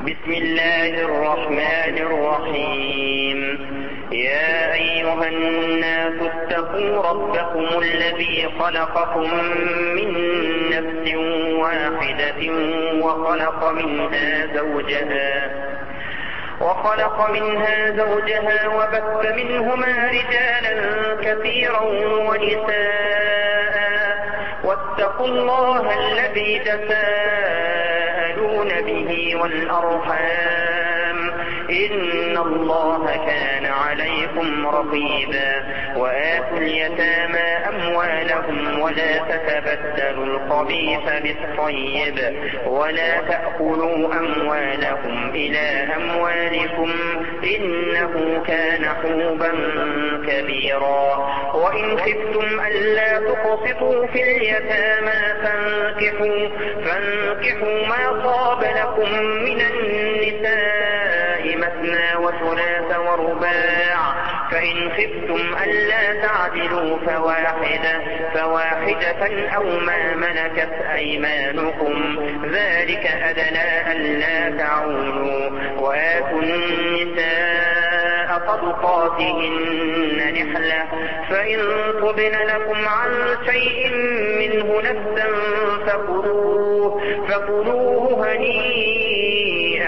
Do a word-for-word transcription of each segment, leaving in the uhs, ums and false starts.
بسم الله الرحمن الرحيم. يا أيها الناس اتقوا ربكم الذي خلقكم من نفس واحدة وخلق منها زوجها وخلق منها زوجها وبث منهما رجالا كثيرا ونساء واتقوا الله الذي تساءلون به والأرحام إن الله كان عليكم رقيبا. وآتوا اليتامى أموالهم ولا تتبدلوا الخبيث بالطيب ولا تأكلوا أموالهم إلى أموالكم إنه كان حوبا كبيرا. وإن خفتم ألا تقسطوا في اليتامى فانكحوا, فانكحوا ما طاب لكم من النساء مثنى وثلاث ورباع فإن خفتم ألا تعدلوا فواحدة, فواحدة أو ما ملكت أيمانكم ذلك أدنى ألا تعولوا. وآتوا النساء صدقاتهن نحلة فإن طبن لكم عن شيء منه نفسا فكلوه, فكلوه هنيئا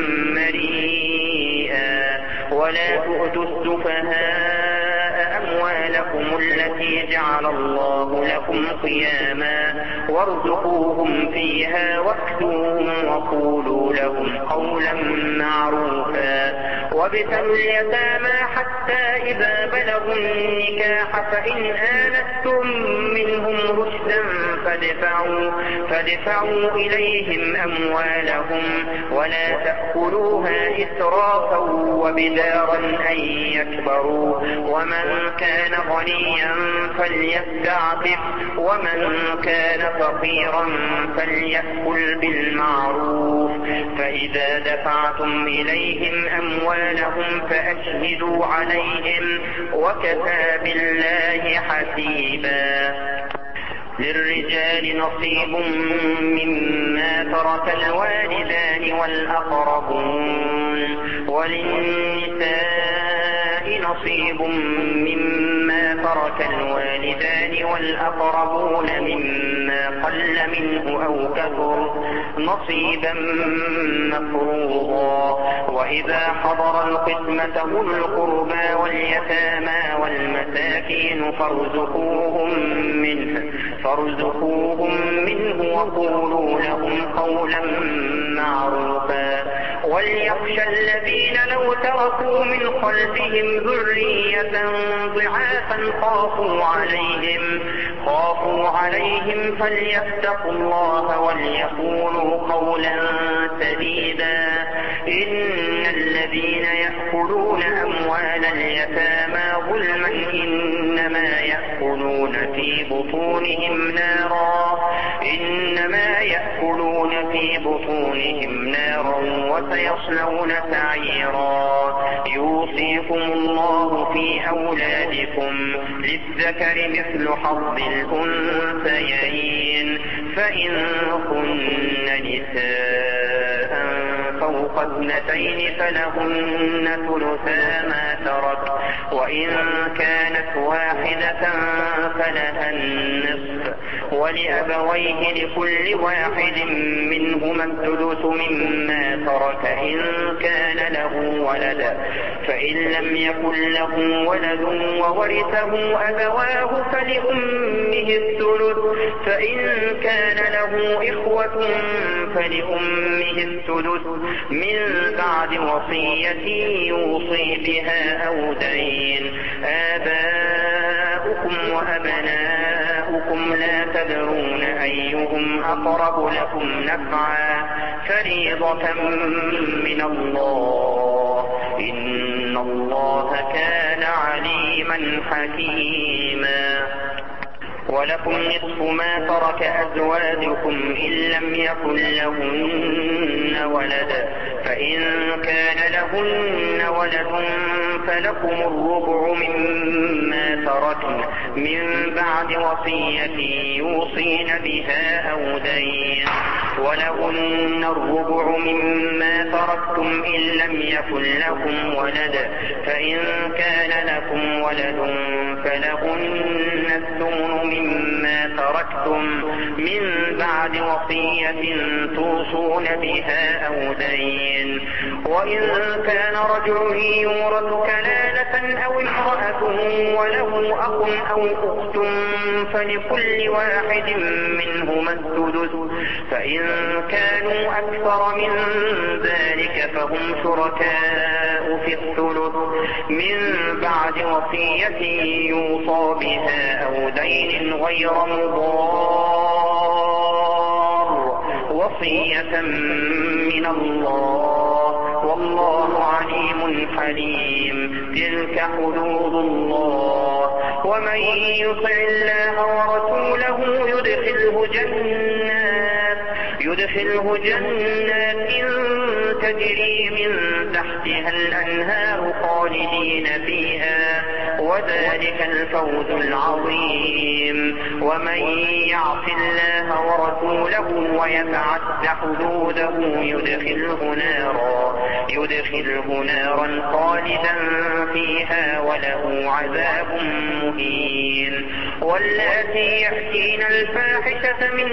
مريئا. ولا تؤتوا السفهاء أموالكم التي جعل الله لكم قياما وارزقوهم فيها واكسوهم وقولوا لهم قولا معروفا. وابتلوا اليتامى حتى إذا بلغوا النكاح فإن آنستم منهم رشدا فادفعوا, فادفعوا إليهم أموالهم ولا تأكلوها إسرافا وبدارا أن يكبروا. ومن كان غنيا فليستعفف ومن كان فقيرا فليأكل بالمعروف. فإذا دفعتم إليهم أموالهم فأشهدوا عليهم وكفى بالله حسيبا. للرجال نصيب مما ترك الوالدان والأقربون وللنساء نصيب مما ترك الوالدان والأقربون مما قل منه أو كثر نصيبا مفروضا. وإذا حضر القسمة أولو القربى واليتامى والمساكين فارزقوهم منه فارزقوهم منه وقولوا لهم قولا معروفا. وليخشى الذين لو تركوا من خلفهم ذرية ضعافا خافوا عليهم خافوا عليهم فليتقوا الله وليقولوا قولا سديدا. إن الذين يأكلون أموال اليتامى ظلما إنما يأكلون في بطونهم نارا إنما يأكلون في بطونهم نارا وسيصلون سعيرا. يوصيكم الله في أولادكم للذكر مثل حظ الأنثيين فإن كن نساء فوق اثنتين فلهن ثلثا ما ترك وإن كانت واحدة فلها النصف ولأبويه لكل واحد منهما الثلث مما ترك إن كان له ولد فإن لم يكن له ولد وورثه أبواه فلأمه الثلث فإن كان له إخوة فلأمه الثلث من بعد وصية يوصي بها أو دين. آباؤكم وأبناؤكم لا تدرون أيهم أقرب لكم نفعا فريضة من الله إن الله كان عليما حكيما. ولكم نصف ما ترك أزواجكم إن لم يكن لهن ولد فإن كان لهن ولد فلكم الربع مما تركن من بعد وصية يوصين بها أو دين ولهن الربع مما تركتم إن لم يكن لكم ولد فإن كان لكم ولد فلهن الثمن مما تركتم من بعد وصية توصون بها أو دين. وإن كان رجل يورث كلالة أو امرأة وله أخ أو أخت فلكل واحد منهما السدس فإن كانوا أكثر من ذلك فهم شركاء في الثلث من بعد وصية يوصى بها أو دين غير مضار وصية من الله والله عليم حليم. تلك حدود الله ومن يطع الله ورسوله يدخله جنات يدخله جنات تجري من تحتها الأنهار خالدين فيها وذلك الفوز العظيم. ومن يعص الله ورسوله ويتعد حدوده يدخله نارا يدخله نارا خالدا فيها وله عذاب مهين. واللاتي يأتين الفاحشة من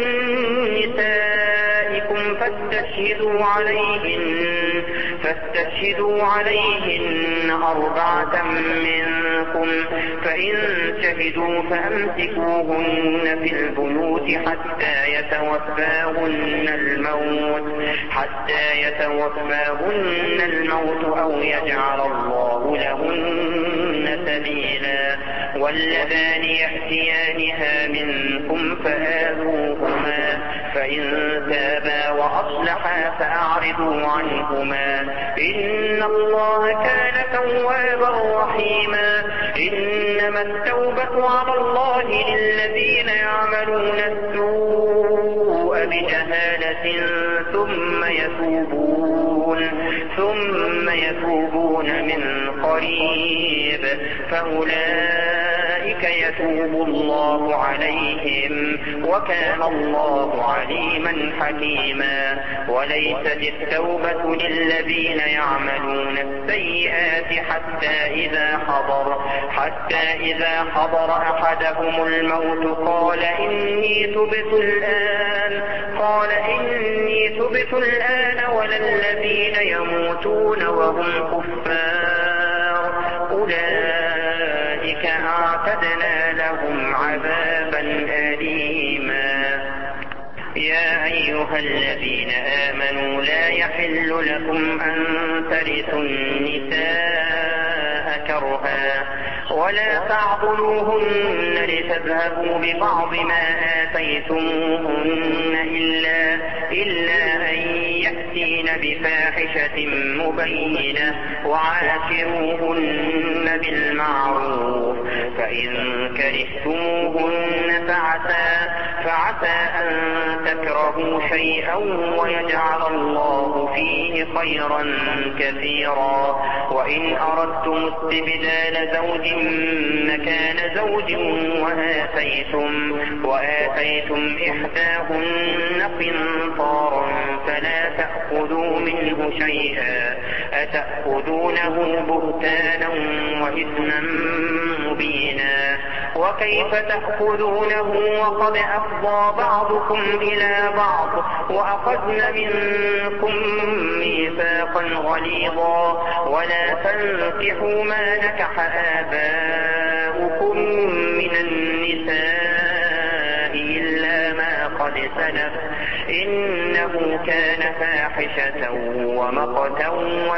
نسائكم فاستشهدوا عليهن فاستشهدوا عليهن أربعة منكم فإن شهدوا فأمسكوهن في البيوت حتى يتوفاهن الموت حتى يتوفاهن الموت أو يجعل الله لهن سبيلا. واللذان يأتيانها منكم فآذوهما فإن تابا وأصلحا فأعرضوا عنهما إن الله كان توابا رحيما. إنما التوبة على الله للذين يعملون السوء بجهالة ثم يتوبون ثم يتوبون من قريب فأولئك يتوب الله عليهم وكان الله عليما حكيما. وليست التوبة للذين يعملون السيئات حتى إذا حضر حتى إذا حضر أحدهم الموت قال إني تبت الآن قال إني تبت الآن ولا الذين يموتون وهم كفار أولئك أعتدنا لهم عذابا أليما. يا أيها الذين آمنوا لا يحل لكم أن ترثوا النساء كرها ولا تعضلوهن لتذهبوا ببعض ما آتيتموهن إلا, إلا أن يأتين بفاحشة مبينة وعاشروهن بالمعروف فإن كرهتموهن فعسى, فعسى أن تكرهوا شيئا ويجعل الله فيه خيرا كثيرا. وإن أردتم استبدال زوج مكان زوج وآتيتم, وآتيتم إحداهن قنطارا فلا تأخذوا منه شيئا أتأخذونه بهتانا وإثما مبينا. وكيف تأخذونه وقد أفضى بعضكم إلى بعض وأخذن منكم ميثاقا غليظا. ولا تنكحوا ما نكح آباؤكم من النساء إلا ما قد سلف إنه كان فاحشة ومقتا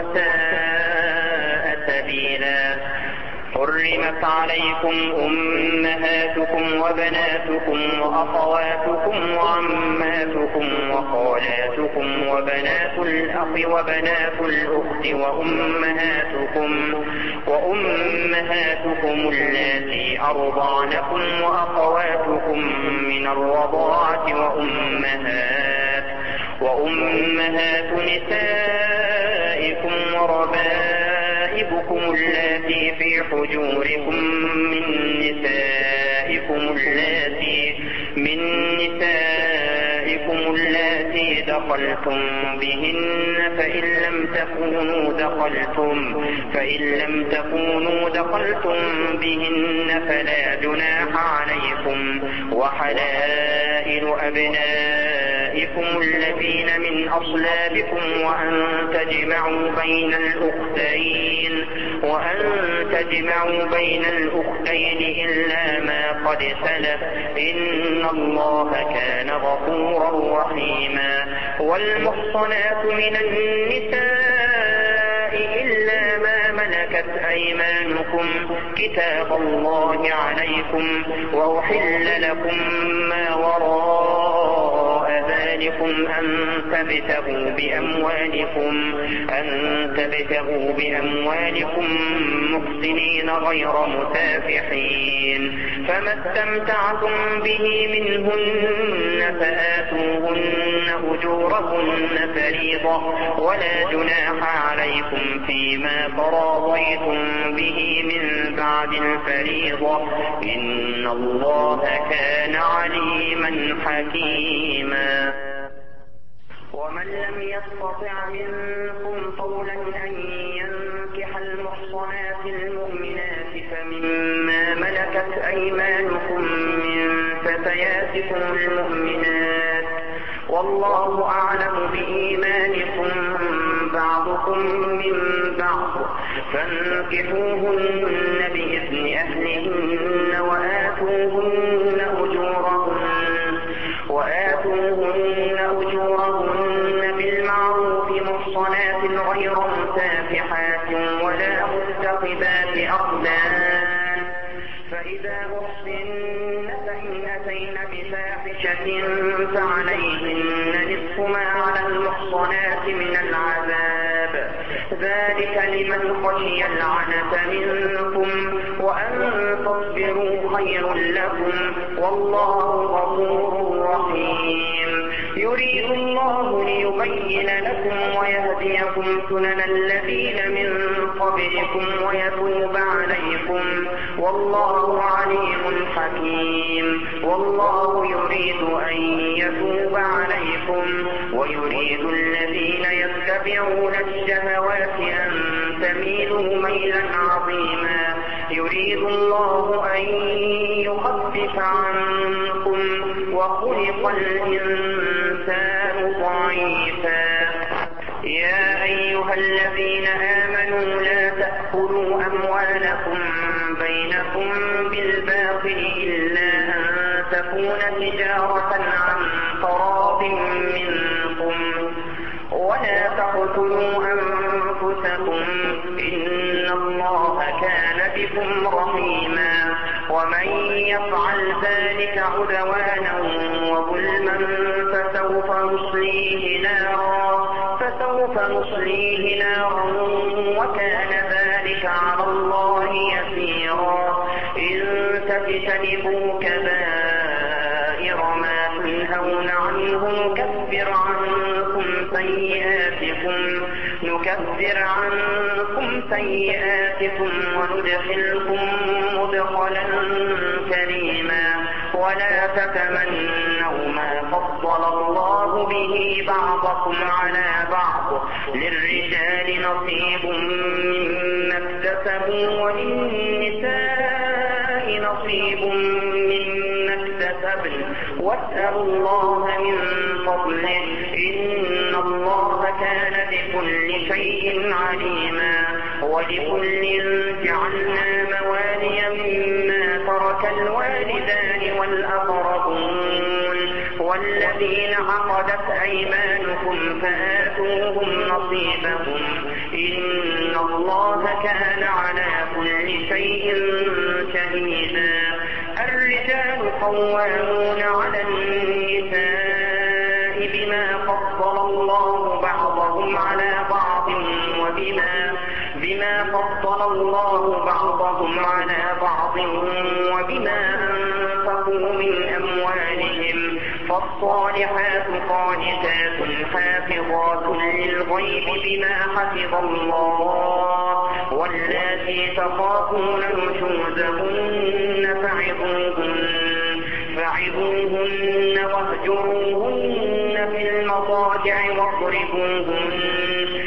وساء سبيلا. حرمت عليكم أمهاتكم وبناتكم وأخواتكم وعماتكم وخالاتكم وبنات الأخ وبنات الأخت وأمهاتكم وأمهاتكم اللاتي أرضعنكم وأخواتكم من الرضاعة وأمهات وأمهات نسائكم وربائبكم اللاتي في حجوركم من نسائكم اللاتي من نسائكم اللاتي دخلتم بهن فإن لم تكونوا دخلتم فإن لم تكونوا دخلتم بهن فلا جناح عليكم وحلائل أبنائكم الذين من أصلابكم وأن تجمعوا بين الأختين وأن تجمعوا بين الأختين إلا ما قد سلف إن الله كان غفورا رحيما. والمحصنات من النساء إلا ما ملكت أيمانكم كتاب الله عليكم وأحل لكم ما وراء ذلكم أن تبتغوا بأموالكم أن تبتغوا بأموالكم محسنين غير مسافحين فما استمتعتم به منهن فآتوهن أجورهن فريضة ولا جناح عليكم فيما تراضيتم به من بعد الفريضة إن الله كان عليما حكيما. ومن لم يستطع منكم طولا أن ينكح المحصنات المؤمنات فمما ملكت أيمانكم من فتياتكم المؤمنات والله أعلم بإيمانكم بعضكم من بعض فانكحوهن بإذن أهلهن وآتوهن أجورهن وآتوهن أجورهن بالمعروف محصنات غير مسافحات ولا متخذات أخدان فإذا أحصن فإن أتين بفاحشة فعليهن نصف ما على المحصنات من العذاب ذلك لمن خشي العنة منكم وأن تصبروا خير لكم والله غفور رحيم. يريد الله ليبين لكم ويهديكم سنن الذين من قبلكم ويتوب عليكم والله عليم حكيم. والله يريد أن يتوب عليكم ويريد الذين يتبعون الشهوات أن تميلوا ميلا عظيما. يريد الله أن يخفف عنكم وخلق الإنسان ضعيفا. يا أيها الذين آمنوا لا تأكلوا أموالكم بينكم بالباطل إلا أن تكون تجارة عن تراض منكم ولا تقتلوا أنفسكم إن الله كان بكم رحيما. ومن يفعل ذلك عدوانا وظلما فسوف نصليه نارا فسوف نصليه نارا وكان ذلك على الله يسيرا. إن تجتنبوا كبائر ما تنهون عنه نكفر عنكم سيئاتكم نكفر عنكم سيئاتكم وندخلكم مدخلا كريما. ولا تتمنوا ما فضل الله به بعضكم على بعض للرجال نصيب مما اكتسبوا وللنساء نصيب مما اكتسبن واسألوا الله من فضله إن الله كان بكل شيء عليما. ولكل جعلنا موالي مما ترك الوالدان والأقربون والذين عقدت أيمانكم فآتوهم نصيبهم إن الله كان على كل شيء شهيدا. الرجال قوامون على النساء بما فضل الله بعضهم على بعض وبما بما فضل الله بعضهم على بعض وبما أنفقوا من أموالهم فالصالحات قانتات حافظات للغيب بما حفظ الله واللاتي تخافون نشوزهن فعظوهن فعظوهن واهجروهن في المضاجع واضربوهن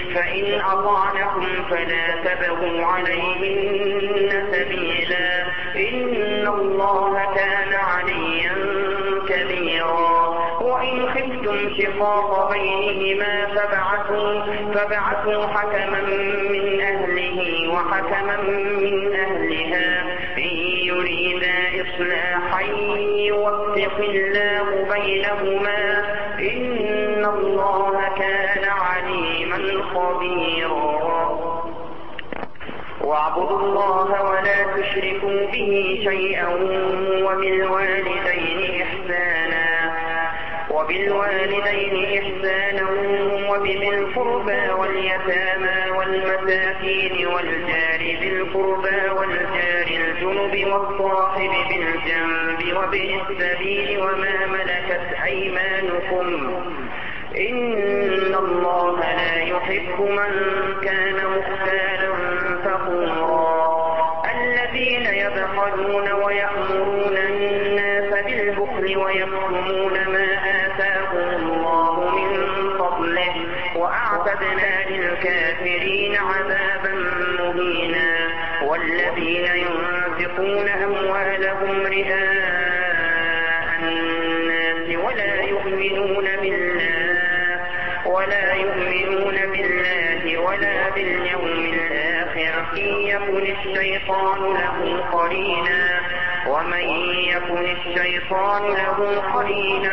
فإن أطعنكم فلا تبغوا عليهن سبيلا إن الله كان عليا كبيرا وإن خفتم شقاق بينهما فابعثوا فابعثوا حكما من أهله وحكما من أهلها إن يريدا إصلاحا يوفق الله بينهما إن الله كان عليما خبيرا واعبدوا الله ولا تشركوا به شيئا وبالوالدين إحسانا وبالوالدين إحسانا وبذي القربى واليتامى والمساكين والجار ذي القربى والجار الجنب والصاحب بالجنب وابن السبيل وما ملكت أيمانكم إن الله لا يحب من كان مختالا فخورا الذين يبخلون ويأمرون الناس بالبخل ويكتمون ما آتاهم الله من فضله وأعتدنا للكافرين عذابا مهينا والذين ينفقون أموالهم رئاء الناس ولا يؤمنون بالله ولا يؤمنون بالله ولا باليوم الآخر يكن الشيطان له قرينا ومن يكن الشيطان له قرينا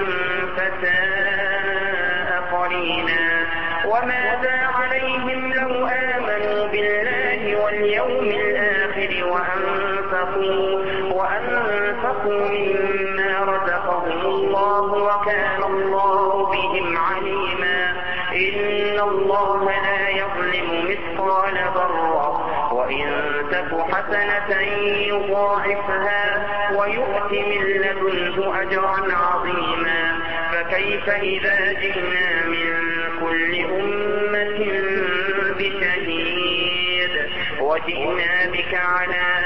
فساء قرينا وماذا عليهم لو آمنوا بالله واليوم الآخر وأنفقوا وأنفقوا مما رزقهم الله وكان الله بهم عليما إن الله لا يظلم مثقال ذرة وإن تك حسنة يضاعفها ويؤت من لدنه أجرا عظيما فكيف إذا جئنا من كل أمة بشهيد وجئنا بك على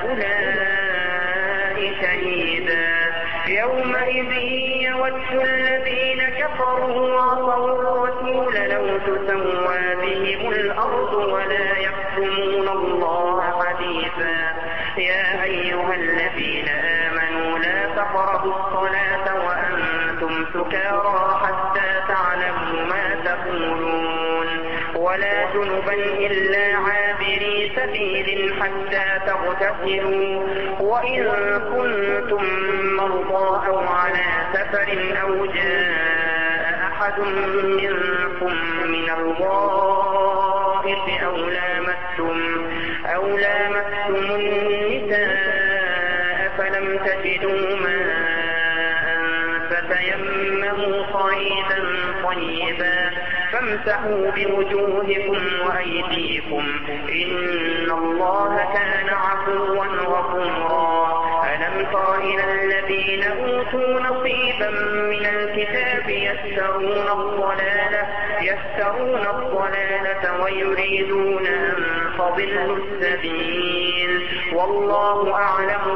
هؤلاء شهيدا يومئذ يود الذين كفروا وعصوا الرسول لو تسوى بهم الأرض ولا يكتمون الله حديثا يا أيها الذين آمنوا لا تقربوا الصلاة وأنتم سكارى حتى تعلموا ما تقولون ولا جنبا إلا عابري سبيل حتى تغتسلوا وإن كنتم مرضى أو على سفر أو جاء أحد منكم من الغائط أو لامستم أو لامستم النساء فلم تجدوا ماء فتيمموا صعيدا طيبا فامسحوا بوجوهكم وأيديكم إن الله كان عفوا غفورا ألم تر إلى الذين أوتوا نصيبا من الكتاب يشترون الضلالة يشترون الضلالة ويريدون أن تضلوا السبيل والله أعلم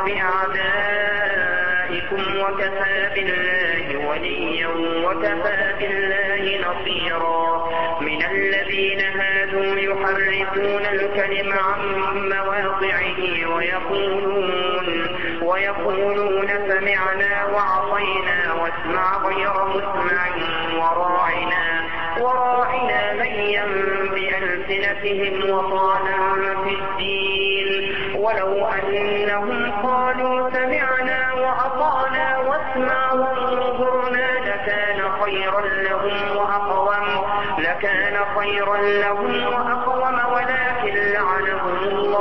بأعدائكم وكفى بالله وليا وكفى بالله نصيرا من الذين هادوا يحرفون الكلم عن مواضعه ويقولون ويقولون سمعنا وعصينا واسمع غير مسمع وراعنا وراعنا ليا بألسنتهم وطعنا في الدين ولو أنهم قالوا سمعنا وأطعنا واسمع وانظرنا لكان خيرا لهم وأقوم لكان خيرا لهم وأقوم ولكن لعنهم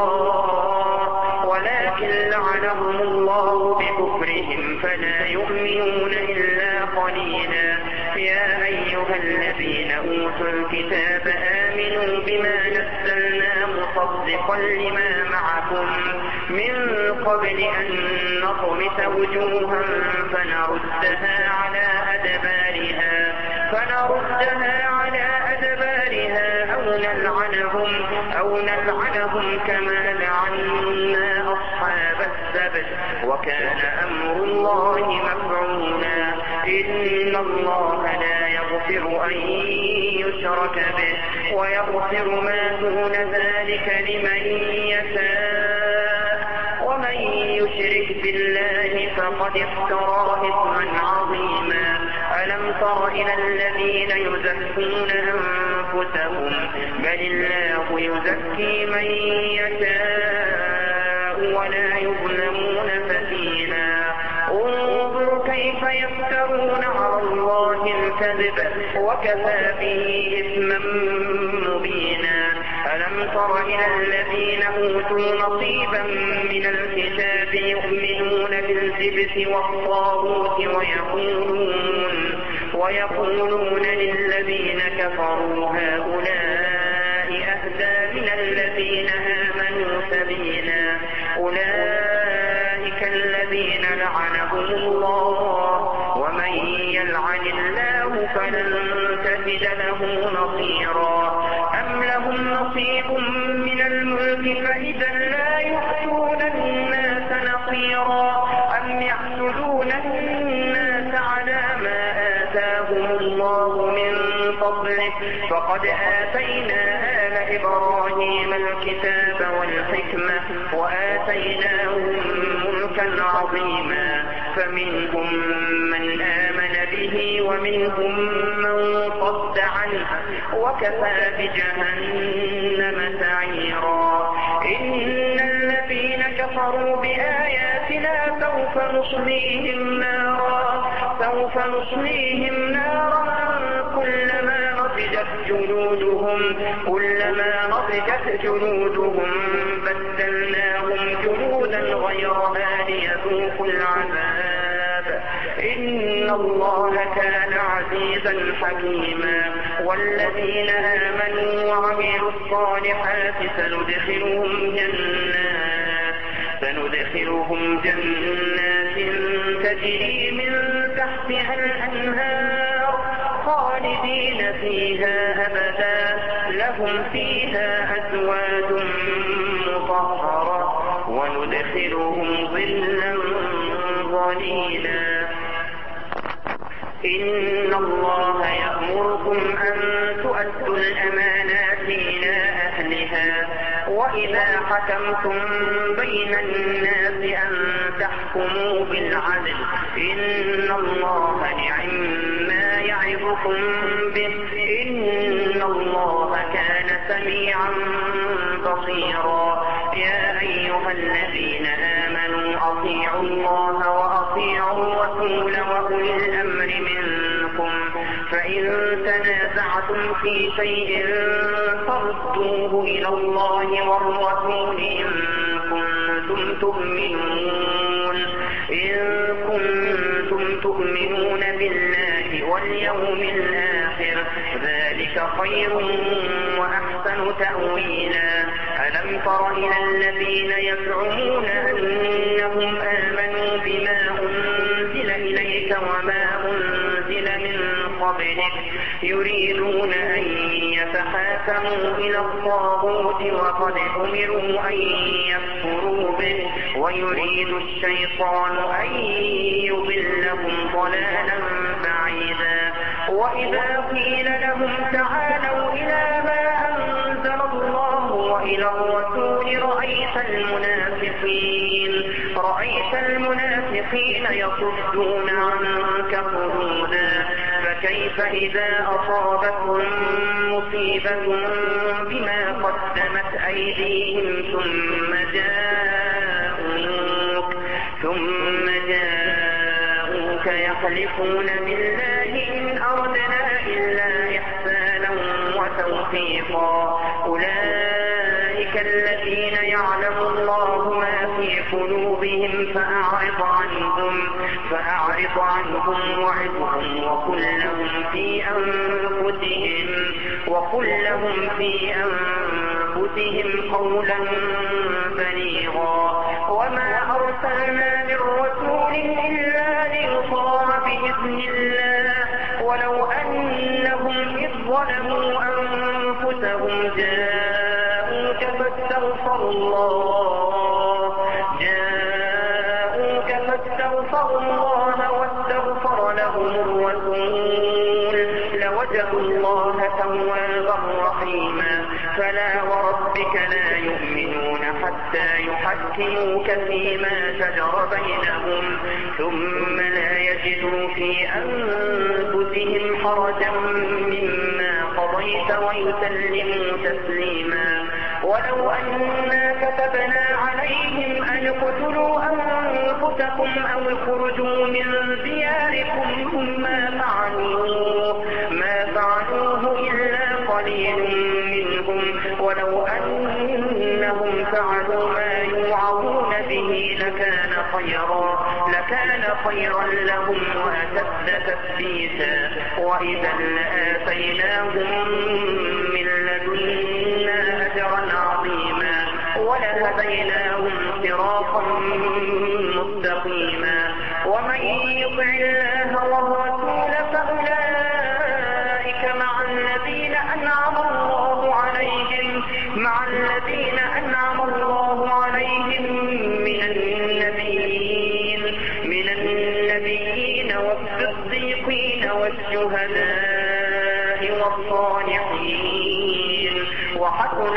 الله ولكن لعنهم الله بكفرهم فلا يؤمنون إلا قليلا يا أيها الذين أوتوا الكتاب آمنوا بما نزلنا مصدقا لما معكم من قبل أن نطمس وجوها فنردها على أدبارها فنردها على أدبارها أو نلعنهم أو نلعنهم كما لعنا أصحاب السبت وكان أمر الله مفعولا إن الله لا يغفر يغفر أن يشرك به ويغفر ما دون ذلك لمن يشاء ومن يشرك بالله فقد افترى إثما عظيما. ألم تر إلى الذين يزكون أنفسهم بل الله يزكي من يشاء ولا يظلمون فتيلا. انظر كيف يفترون على الله الكذب وكفى به إثما مبينا. ألم تر إلى الذين أوتوا نصيبا من الكتاب يؤمنون بالجبت والطاغوت ويقولون, ويقولون للذين كفروا هؤلاء أهدى من الذين آمنوا سبيلا. أولئك الذين لعنهم الله ومن يلعن الله فلن تجد له نصيرا. أم لهم نصيب من الملك فإذا لا يؤتون الناس نصيرا أم يحسدون الناس على ما آتاهم الله من فضله فقد آتينا آل إبراهيم الكتاب والحكمة وآتيناهم ملكا عظيما. فمنهم من آمن به ومنهم من صد عنه وكفى بجهنم سعيرا. إن الذين كفروا بآياتنا سوف نصليهم نارا سوف نصليهم نارا كلما نضجت جلودهم كلما نضجت جلودهم بدلناهم جلودا غيرها ليذوقوا العذاب إن الله كان عزيزا حكيما. والذين آمنوا وعملوا الصالحات سندخلهم جنات سندخلهم جنات تجري من تحتها الأنهار خالدين فيها أبدا لهم فيها أزواج مطهرة وندخلهم ظلا ظليلا. إن الله يأمركم أن تؤدوا الأمانات إلى أهلها وإذا حكمتم بين الناس أن تحكموا بالعدل إن الله نعما يعظكم به إن الله كان سميعا بصيرا. يا أيها الذين آمنوا أطيعوا الله وأطيعوا الرسول وأولي الأمر منكم فإن تنازعتم في شيء فردوه إلى الله والرسول إن كنتم تؤمنون إن كنتم تؤمنون بالله واليوم الآخر ذلك خير وأحسن تأويلا. ألم تر إلى الذين يزعمون أنهم آمنوا بما أنزل إليك وما أنزل من قبلك يريدون أن يتحاكموا إلى الطاغوت وقد أمروا أن يكفروا به ويريد الشيطان أن يضلهم ضلالا بعيدا. وإذا قيل لهم تعالوا إلى ما أنزل الله وإلى الرسول رأيت المنافقين رأيت المنافقين يصدون عنك صدودا. فكيف إذا أصابتهم مصيبة بما قدمت أيديهم ثم جاءوك ثم جاءوك يحلفون بالله إن أردنا إلا إحسانا وتوفيقا. أولئك الذين يعلم الله ما في قلوبهم فأعرض عنهم فأعرض عنهم وعظهم وقل لهم في أنفسهم وقل لهم في أنفسهم قولا بليغا. وما أرسلنا من رسول إلا ليطاع بإذن الله ولو أنهم إذ ظلموا أنفسهم جاءوك فاستغفروا الله جاءوك فاستغفروا الله واستغفر لهم الرسول لوجدوا عظيما. فلا وربك لا يؤمنون حتى يحكموك فيما شجر بينهم ثم لا يجدوا في أنفسهم حرجا مما قضيت ويسلموا تسليما. ولو أنا كتبنا عليهم أن اقتلوا أنفسكم أو اخرجوا من دياركم ما فعلوه ما فعلوه إلا قليل منهم ولو أنهم فعلوا ما يوعظون به لكان خيرا لكان خيرا لهم وأشد تثبيتا وإذا لآتيناهم من لدنا أجرا عظيما ولهديناهم صراطا مستقيما. ومن يطع الله والرسول فأولئك مع الذين أنعم الله عليهم مع الذين أنعم الله عليهم من النبيين من النبيين والصديقين والشهداء والصالحين وحسن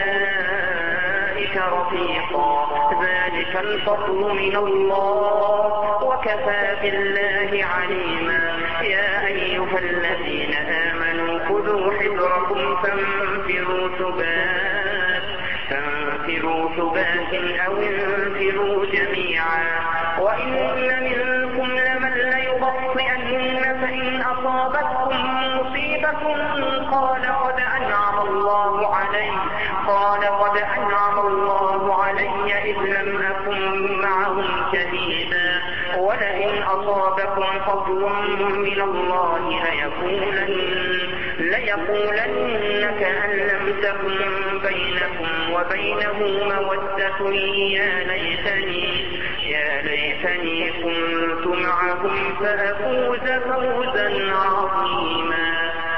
أولئك رفيقا. ذلك الفضل من الله وكفى بالله عليما. يا أيها الذين آمنوا خذوا حذركم فانفروا ثبات فانفروا ثبات أو انفروا جميعا. وإن منكم لمن ليبطئن فإن أصابتكم مصيبة قال قد أنعم الله علي قال قد أنعم الله علي إذ لم أكن معهم شهيدا ولئن أصابكم فضل من الله ليقولن ليقولن كأن لم تكن بينكم وبينه مودة يا ليتني يا ليتني كنت معهم فأفوز فوزا عظيما.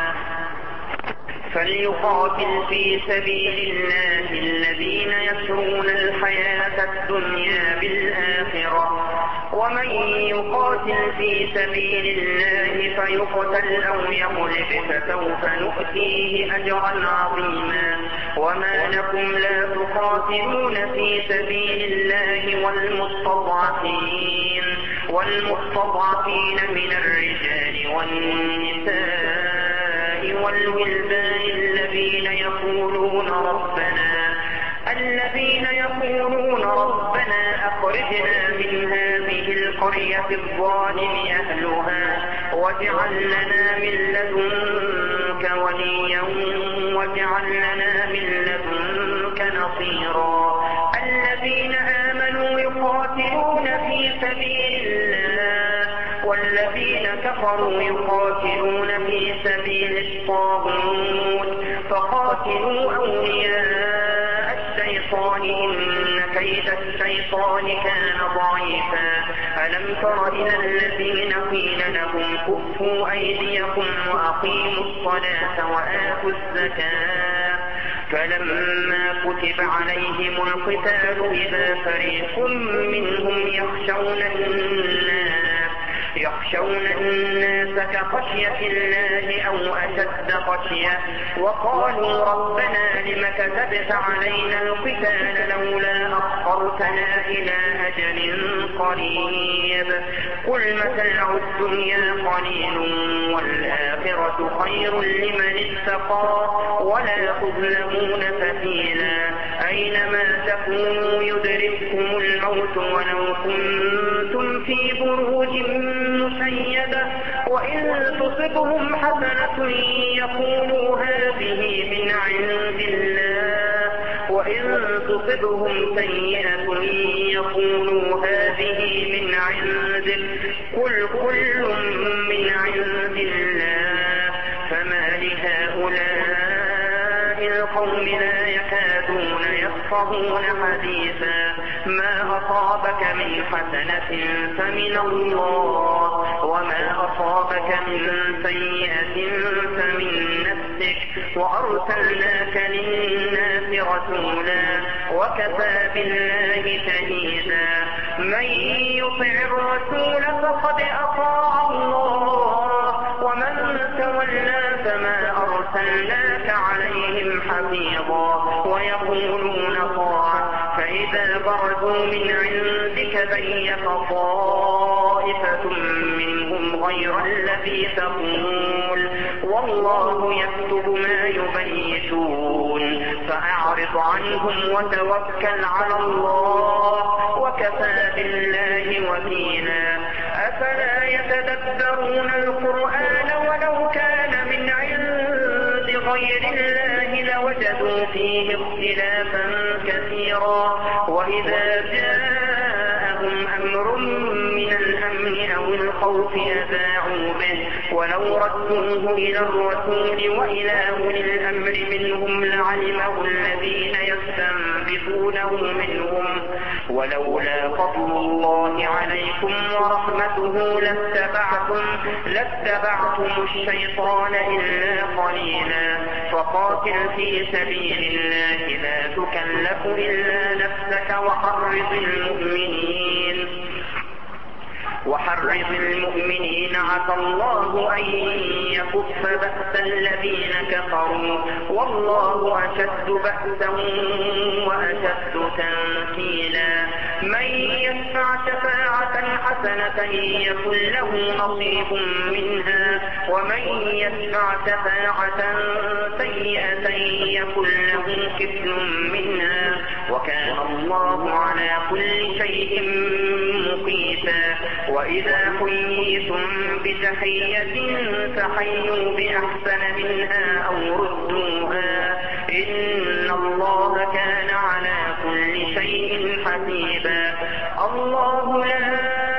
فليقاتل في سبيل الله الذين يسرون الحياة الدنيا بالآخرة ومن يقاتل في سبيل الله فيقتل أو يغلب فسوف نؤتيه أجرا عظيما. وما لكم لا تقاتلون في سبيل الله والمستضعفين والمستضعفين من الرجال والنساء والولدان الذين يقولون ربنا الذين يقولون ربنا أخرجنا من هذه القرية الظالم أهلها واجعل لنا من لدنك وليا واجعل لنا من لدنك نصيرا. الذين آمنوا يقاتلون في سبيل الله والذين كفروا يقاتلون في سبيل الطاغوت فقاتلوا أولياء الشيطان إن كيد الشيطان كان ضعيفا. ألم تر إلى الذين قيل لهم كفوا أيديكم وأقيموا الصلاة وآتوا الزكاة فلما كتب عليهم القتال إذا فريق منهم يخشون الناس يخشون الناس كخشية الله أو أشد خشية وقالوا ربنا لم كتبت علينا القتال لولا أخرتنا إلى أجل قريب قل متاع الدنيا قليل والآخرة خير لمن اتقى ولا تظلمون فتيلا. أينما تكونوا يدرككم الموت ولو كنتم في بروج مشيدة وإن تصبهم حسنة يقولوا هذه من عند الله وإن تصبهم سيئة يقولوا هذه من عندك قل كل من عند الله. فما لهؤلاء القوم لا يكادون يفقهون حديثا. ما أصابك من حسنة فمن الله وما أصابك من سيئة فمن نفسك وأرسلناك للناس رسولا وكفى بالله شهيدا. من يطع الرسول فقد أطاع الله ومن تولى فما أرسلناك عليهم حفيظا ويقولون طاعة فإذا برزوا من عندك بيت طائفة منهم غير الذي تقول والله يكتب ما يبيتون فأعرض عنهم وتوكل على الله وكفى بالله وكيلا أفلا يتدبرون القرآن ولو كان من عند غير الله لوجدوا فيه اختلافا كثيرا وإذا جاءهم أمر من الأمن أو الخوف أذاعوا به ولو ردوه إلى الرسول وإلى أولي الأمر منهم لعلمه الذين يستنبطونه منهم ولولا فضل الله عليكم ورحمته لاتبعتم لاتبعتم الشيطان إلا قليلا فقاتل في سبيل الله لا تكلف إلا نفسك وحرض المؤمنين وحرض المؤمنين عسى الله أن يكف بأس الذين كفروا والله أشد بأسا وأشد تنكيلا من يشفع شفاعة حسنة يكن له نصيب منها ومن يشفع شفاعة سيئة يكن له كفل منها وكان الله على كل شيء مقيتا وإذا حييتم بتحية فحيوا بأحسن منها أو ردوها إن الله كان على كل شيء حسيبا الله لا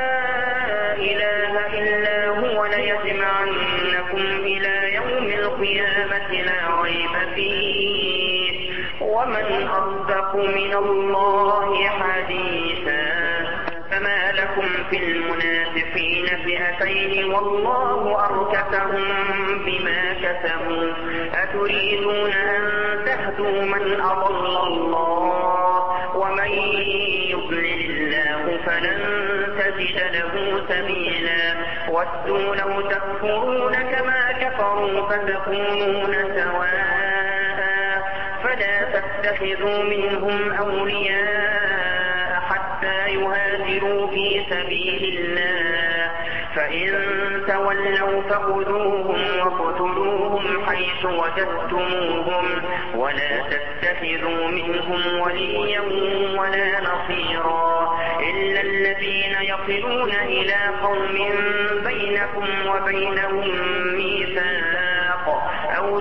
إله إلا هو ليجمعنكم إلى يوم القيامة لا ريب فيه ومن أصدق من الله حديثا فما لكم في المنافقين فئتين والله أركسهم بما كسبوا أتريدون أن تهدوا من أضل الله ومن يضلل الله فلن تجد له سبيلا ودوا لو تكفرون كما كفروا فتكونون سواء فلا تتخذوا منهم أولياء حتى يهاجروا في سبيل الله فإن تولوا فخذوهم وقتلوهم حيث وجدتموهم ولا تتخذوا منهم وليا ولا نصيرا إلا الذين يصلون إلى قوم بينكم وبينهم ميثاق أو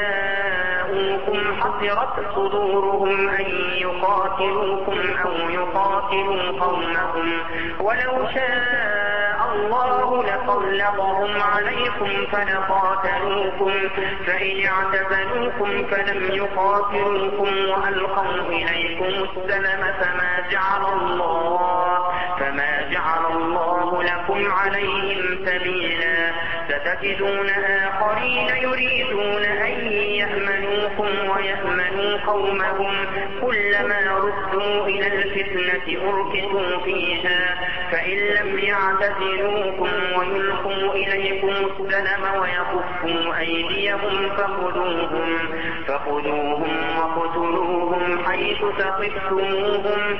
جاءوكم حصرت صدورهم أن يقاتلوكم أو يقاتلوا قومهم ولو شاء الله لسلطهم عليكم فلقاتلوكم فإن اعتزلوكم فلم يقاتلوكم وألقوا إليكم السلم فما جعل الله فما جعل الله لكم عليهم سبيلا ستجدون آخرين يريدون أن يأمنوكم ويأمنوا قومهم كلما ردوا إلى الفتنة أركسوا فيها فإن لم يعتزلوكم ويلقوا إليكم السلم ويكفوا أيديهم فخذوهم فخذوهم وقتلوهم حيث ثقفتموهم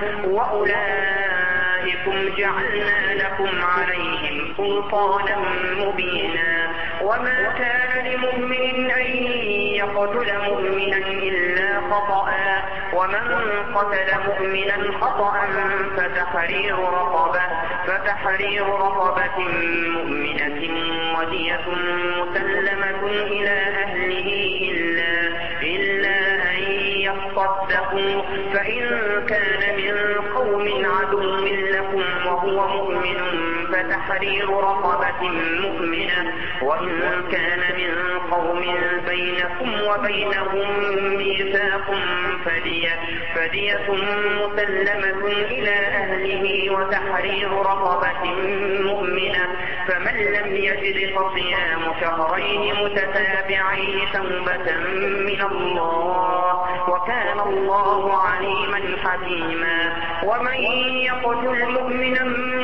وأولئكم جعلنا لكم عليهم سلطانا مبينا وما كان لمؤمن أن يقتل مؤمنا إلا خطأ ومن قتل مؤمنا خطأ فتحرير رقبة فتحرير رقبة مؤمنة ودية مسلمة إلى أهله إلا إلا أن يصدقوا فإن كان من قوم عدو لكم وهو مؤمن فتحرير رقبة مؤمنة وإن كان من قوم بينكم وبينهم ميثاق فدية فدية مسلمة إلى أهله وتحرير رقبة مؤمنة فمن لم يجد فصيام شهرين متتابعين توبة من الله وكان الله عليما حكيما ومن يقتل مؤمنا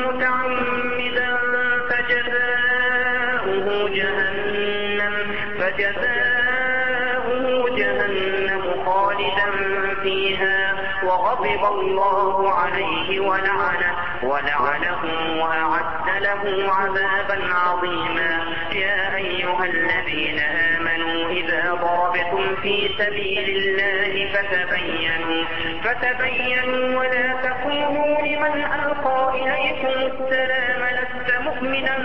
متعمدا فجزاؤه جهنم فجزاؤه جهنم فيها وغضب الله عليه ولعنه ولعنه وأعد له عذابا عظيما. يا أيها الذين آمنوا إذا ضربتم في سبيل الله فتبينوا فتبينوا ولا تكونوا لمن ألقى إليكم السلام لست مؤمنا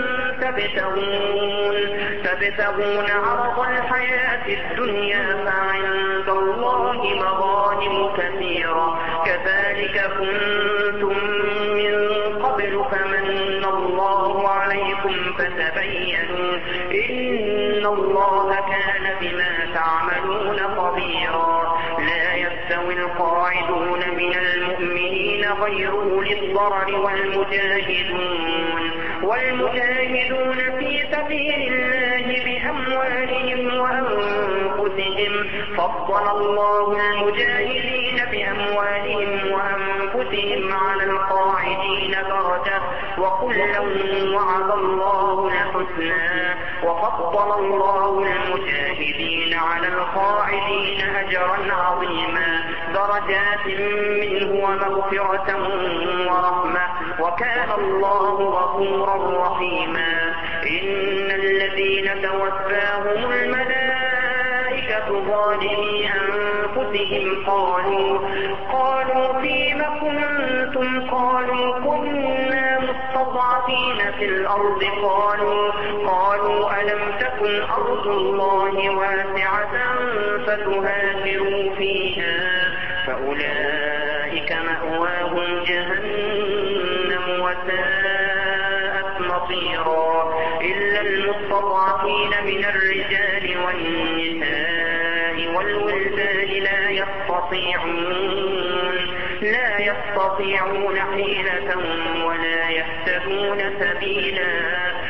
تبتغون تبتغون عرض الحياة الدنيا فعند الله مغانم كثيرة كذلك كنتم من قبل فمن الله عليكم فتبينوا إن الله كان بما تعملون خبيرا. لا يستوي القاعدون من المؤمنين غير أولي الضرر والمجاهدون والمجاهدون في سبيل الله بأموالهم وأنفسهم فضل الله المجاهدين بأموالهم وأنفسهم على القاعدين درجة وكلا وعد الله الحسنى وفضل الله المجاهدين على القاعدين أجرا عظيما درجات منه ومغفرة ورحمة وكان الله غفورا رحيما. إن الذين توفاهم الملائكة ظالمي أنفسهم قالوا قالوا فيم كنتم قالوا كنا مستضعفين في الأرض قالوا قالوا ألم تكن أرض الله واسعة فتهاجروا فيها فأولئك مأواهم جهنم وساءت مصيرا. إلا المستضعفين من الرجال والنساء والولدان لا يستطيعون لا يستطيعون حيلة ولا يهتدون سبيلا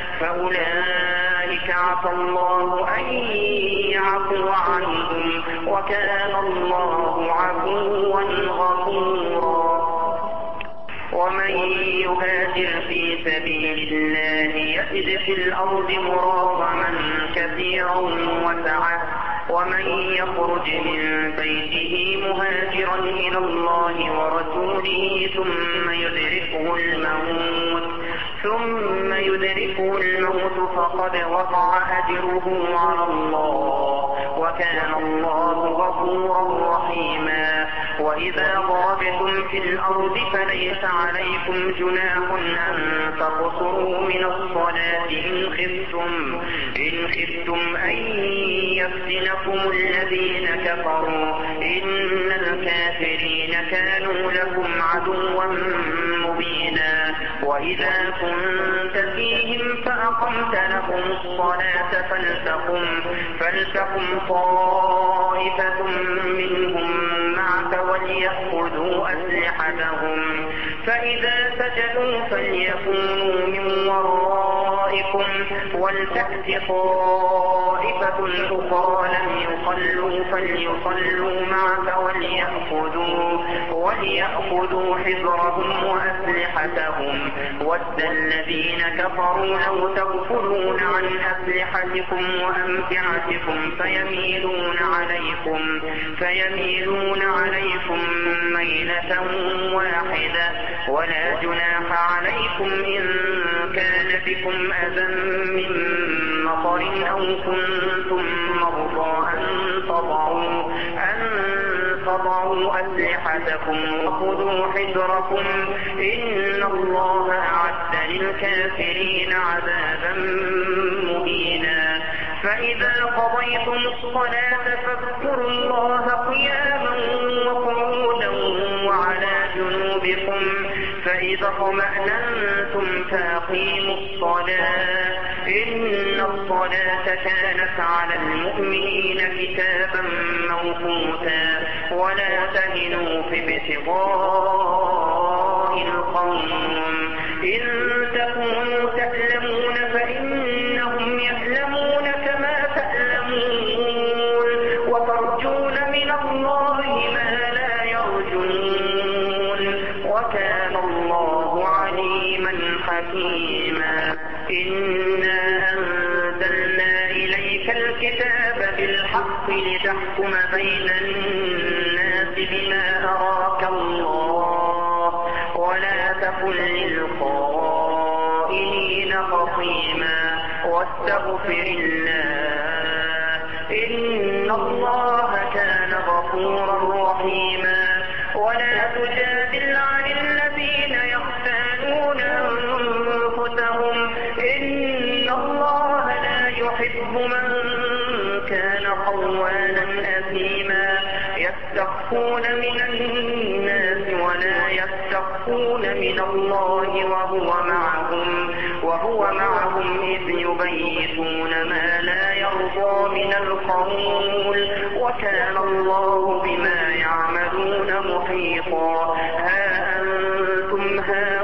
فأولئك عسى الله أن يعفو عنهم وكان الله عفوا غفورا. ومن يهاجر في سبيل الله يجد في الأرض مراغما كثيرا وسعة ومن يخرج من بيته مهاجرا إلى الله ورسوله ثم يدركه الموت ثم يدركه الموت فقد وقع أجره على الله وكان الله غفورا رحيما. وإذا ضربتم في الأرض فليس عليكم جناح أن تقصروا من الصلاة إن خفتم إن خفتم أن يفتنكم الذين كفروا إن الكافرين كانوا لكم عدوا مبينا. وإذا كنت فيهم فأقمت لهم الصلاة فلتقم فلتقم طائفة منهم معك وليأخذوا أسلحتهم فإذا سجدوا فليكونوا من ورائكم ولتأت طائفة أخرى لم يصلوا فليصلوا معك وليأخذوا وليأخذوا حذرهم وأسلحتهم ود الذين كفروا لو تغفلون عن أسلحتكم وأمتعتكم فيميلون عليكم فيميلون عليكم ميلة واحدة ولا جناح عليكم إن كان بكم أذى من مطر أو كنتم مرضى أن تضعوا أن تضعوا أسلحتكم وخذوا حذركم إن الله أعد للكافرين عذابا مهينا. فإذا قضيتم الصلاة فاذكروا الله قياما وقعودا وعلى جنوبكم فإذا اطمأننتم فأقيموا الصلاة إن الصلاة كانت على المؤمنين كتابا موقوتا. ولا تهنوا في ابتغاء القوم إن تكونوا تألمون فإنهم يألمون كما تألمون وترجون من الله ما لا يرجون وكان الله عليما حكيما. إنا أنزلنا إليك الكتاب بالحق لتحكم بين الناس بما رحيما واستغفر الله إن الله كان غفورا رحيما ولا تجادل عن الذين يختانون أنفسهم إن الله لا يحب من كان خوانا أثيما يستخفون من الناس ولا يستخفون من الله وهو معهم وهو معهم إذ يبيتون ما لا يرضى من القول وكان الله بما يعملون محيطا ها أنتم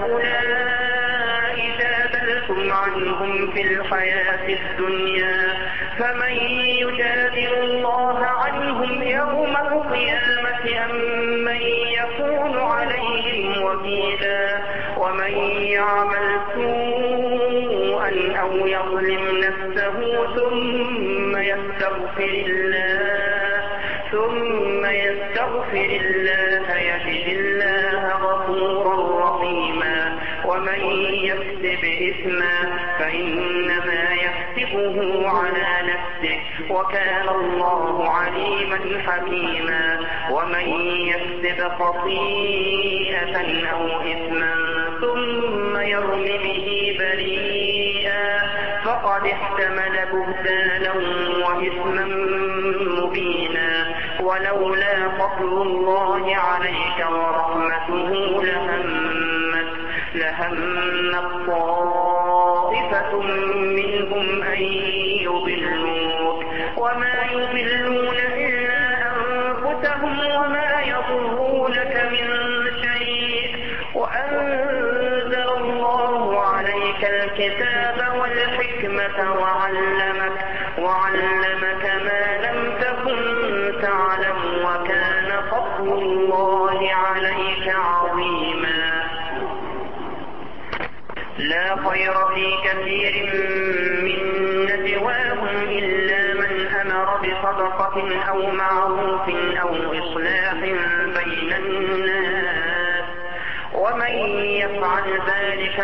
هؤلاء جادلتم عنهم في الحياة الدنيا فمن يجادل الله عنهم يوم القيامة أم من يكون عليهم وكيلا ومن يعمل سوءا أو يظلم نفسه ثم يستغفر الله ثم يستغفر الله يجد الله غفورا رحيما ومن يكسب إثما فإنما يكسبه على نفسه وكان الله عليما حكيما ومن يكسب خطيئة أو إثما ثم يرم به بريئا فقد احتمل بهتانا وإثما مبينا ولولا فضل الله عليك ورحمته لهمت لهمت طائفة منهم أن يضلوك وما يضلون إلا أنفسهم وما يضرونك من شيء وأنزل الله عليك الكتاب والحكمة وعلمك وعلمك ما لم تكن تعلم وكان فضل الله عليك عظيما لا خير في كثير من نجواهم إلا من أمر بصدقة أو معروف أو إصلاح بين الناس ومن يفعل ذلك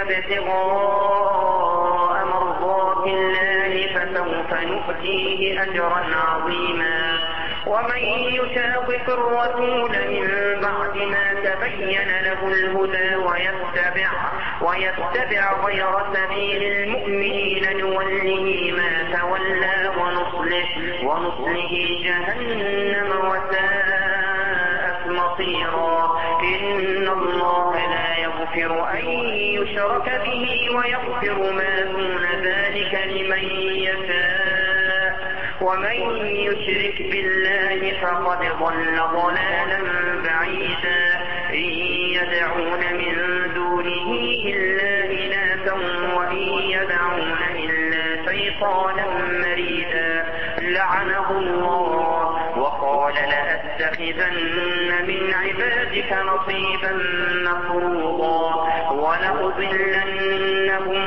ابتغاء مرضات الله فسوف نؤتيه أجرا عظيما ومن يشاقق الرسول من بعد ما تبين له الهدى ويتبع ويتبع غير سبيل المؤمنين نوله ما تولى ونصله ونصله جهنم وساءت مصيرا إن الله لا يغفر أن يشرك به ويغفر ما دون ذلك لمن يشاء ومن يشرك بالله فقد ضل ضلالا بعيدا إن يدعون من دونه إلا إناثا وإن يدعون إلا شيطانا مريدا لعنه الله وقال لأتخذن من عبادك نصيبا مفروضا ولأضلنهم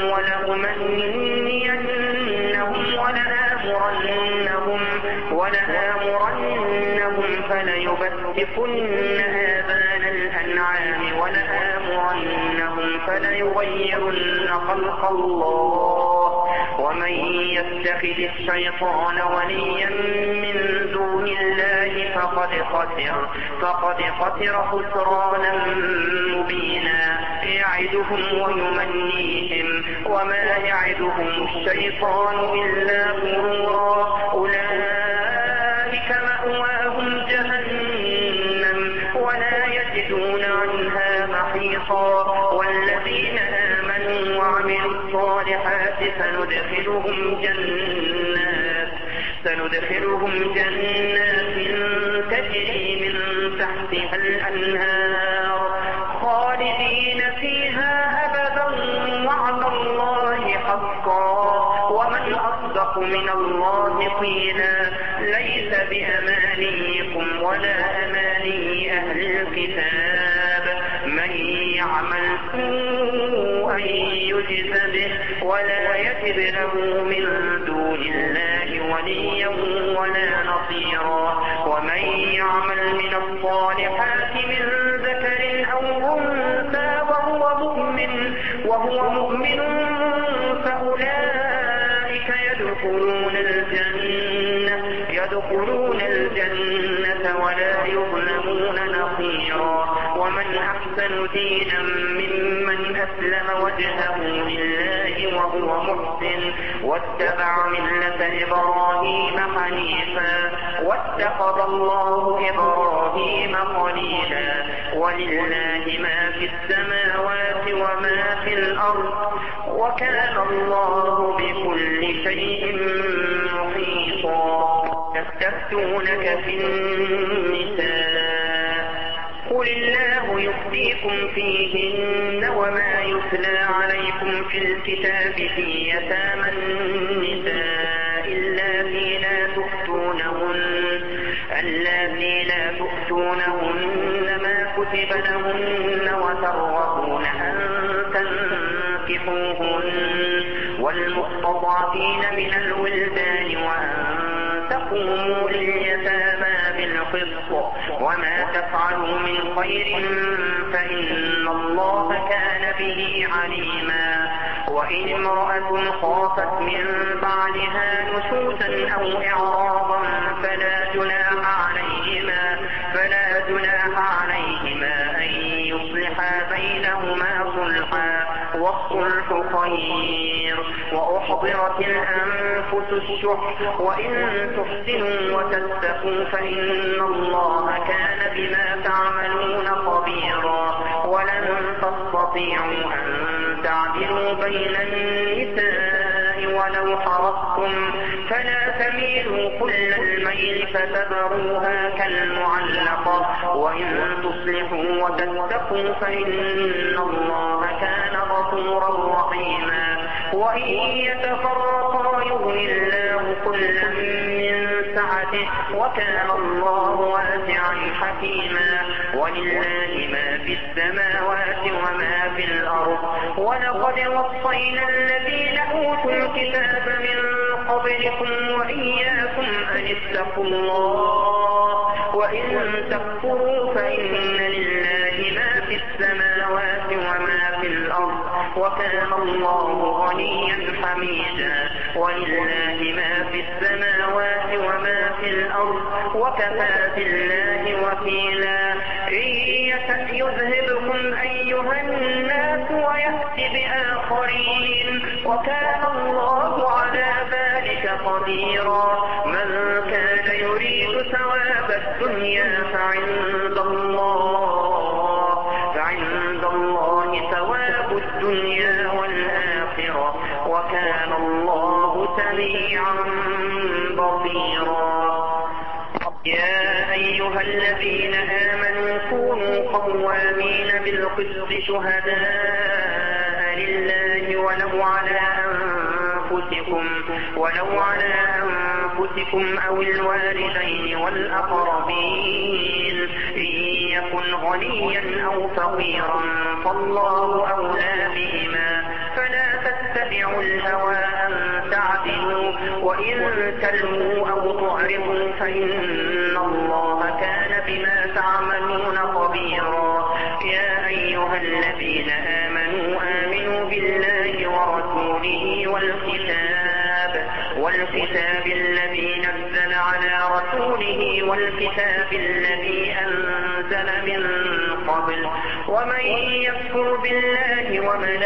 ولأمنينهم ولآمرنهم ولآمرنهم فليبتكن آذان الأنعام ولآمرنهم فليغيرن خلق الله ومن يتخذ الشيطان وليا من دون الله فقد خسر فقد خسر خسرانا مبينا يعدهم ويمنيهم وما يعدهم الشيطان إلا غرورا أولئك مأواهم جهنم ولا يجدون عنها محيصا والذين آمنوا وعملوا الصالحات سندخلهم جنات سندخلهم جنات تجري من تحتها الأنهار خالدين فيها أبدا وعد الله حقا ومن أصدق من الله قيلا ليس بأمانيكم ولا أماني أهل الكتاب من يعمل سوءا يجز به ولا يجد له من دون الله وليا ولا نصيرا ومن يعمل من الصالحات من ذكر أو أنثى وهو مؤمن وهو مؤمن فأولئك يظلمون نصيرا. ومن أحسن دينا ممن أسلم وجهه لله وهو محسن واتبع ملة إبراهيم حنيفا واتخذ الله إبراهيم خليلا. ولله ما في السماوات وما في الأرض وكان الله بكل شيء محيطا. يستفتونك في النساء قل الله يفتيكم فيهن وما يتلى عليكم في الكتاب في يتامى النساء اللاتي لا تؤتونهن اللاتي لا تؤتونهن ما كتب لهن وترغبون أن تنكحوهن والمستضعفين من الولدان وأن تقوموا لليتامى بالقسط وما تفعلوا من خير فإن الله كان به عليما. وإن امرأة خافت من بعدها نشوزا أو إعراضا فلا جناح عليهما فلا جناح عليهما أن يصلحا بينهما صلحا والصلح خير. وأحضرت الأنفس الشح وإن تحسنوا وتتقوا فإن الله كان بما تعملون خبيرا. ولن تستطيعوا أن تعدلوا بين النساء ولو حرصتم فلا تميلوا كل الميل فتذروها كالمعلقة. وإن تصلحوا وتتقوا فإن الله كان غفورا رحيما. وإن يتفرقا يغني الله كلا من سعته وكان الله واسعا حكيما. ولله ما في السماوات وما في الأرض. ولقد وصينا الذين أوتوا الكتاب من قبلكم وإياكم أن اتقوا الله وإن تكفروا فإن لله ما في السماوات وما في الأرض وكان الله غنيا حميدا. ولله ما في السماوات وما في الأرض وكفى بالله وكيلا. إن يشأ يذهبكم أيها الناس ويأت بآخرين وكان الله على ذلك قديرا. من كان يريد ثواب الدنيا فعند الله فعند الله ثواب الدنيا والآخرة وكان الله سميعا بصيرا. يا أيها الذين آمنوا كونوا قوامين بالقسط شهداء لله ولو على أنفسكم ولو على أنفسكم أو الوالدين والأقربين إن يكن غنيا أو فقيرا فالله أولى بهما فلا تتبعوا الهوى أن تعدلوا وإن تلووا أو تعرضوا فإن الله كان بما تعملون خبيرا. يا أيها الذين آمنوا آمنوا بالله ورسوله والكتاب والكتاب الذي نزل على رسوله والكتاب الذي أنزل من قبل ومن يكفر بالله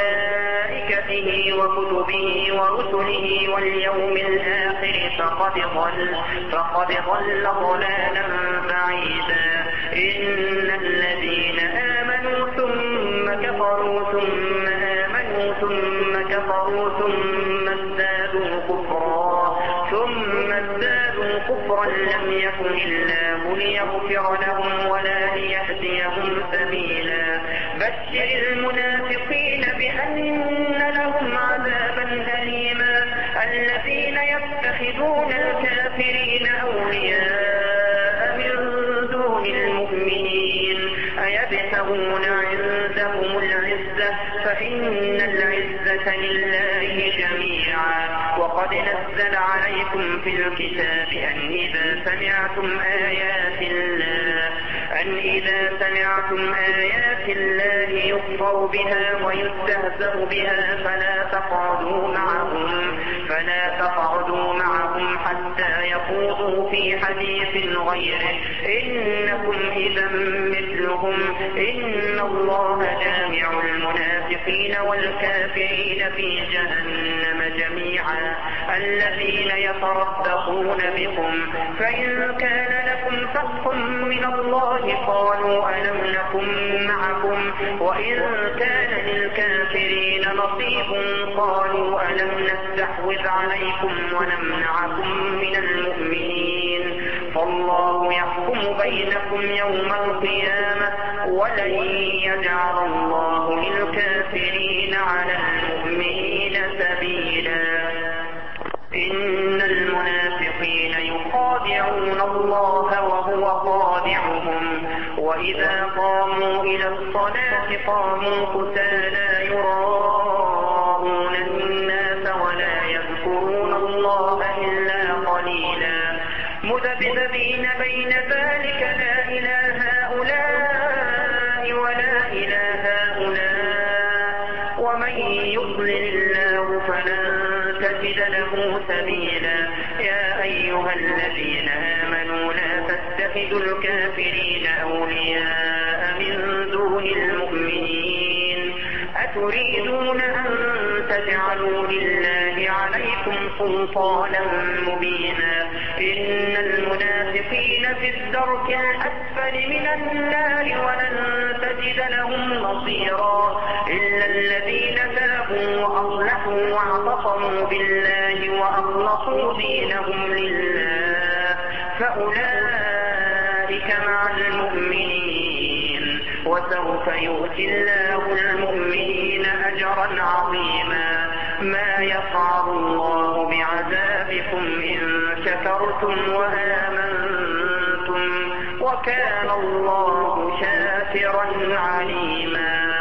وملائكته وكتبه ورسله واليوم الآخر فقد ضل فقد ضل ضلالا بعيدا. إن الذين آمنوا ثم كفروا ثم آمنوا ثم كفروا ثم ازدادوا كفرا ثم ازدادوا كفرا لم يكن الله ليغفر لهم ولا ليهديهم سبيلا. بشر المنافقين بأن لهم عذابا أليما. الذين يتخذون الكافرين أولياء من دون المؤمنين أيبتغون عندهم العزة فإن العزة لله جميعا. وقد نزل عليكم في الكتاب أن إذا سمعتم آيات الله أن إذا سمعتم آيات الله يكفر بها ويستهزأ بها فلا تقعدوا معهم فلا تقعدوا معهم حتى يخوضوا في حديث غيره إنكم إذا مثلهم إن الله جامع المنافقين والكافرين في جهنم جميعا الذين يتربصون بكم فإن كان لكم فتح من الله قالوا ألم نكن معكم وإن كان للكافرين نصيب قالوا ألم نستحوذ عليكم ونمنعكم من المؤمنين فالله يحكم بينكم يوم القيامة ولن يجعل الله للكافرين على المؤمنين سبيلا إن المنافقين يخادعون الله وهو خادعهم وإذا قاموا إلى الصلاة قاموا كسالى يراءون الناس ولا يذكرون الله إلا قليلا مذبذبين بين ذلك لا إله هؤلاء ولا إله هؤلاء ومن يضلل الله فلن تجد له سبيلا يا أيها الذين آمنوا لا تتخذوا الكافرين أولياء من دون المؤمنين أتريدون أن تجعلوا لله عليكم سلطانا مبينا إن المنافقين في الدرك الأسفل من النار ولن تجد لهم نصيرا إلا الذين تابوا وأصلحوا واعتصموا بالله وأخلصوا دينهم لله فأولئك مع المؤمنين وسوف يؤتي الله المؤمنين أجرا عظيما ما يفعل الله بعذابكم إن شكرتم وآمنتم وكان الله شاكرا عليما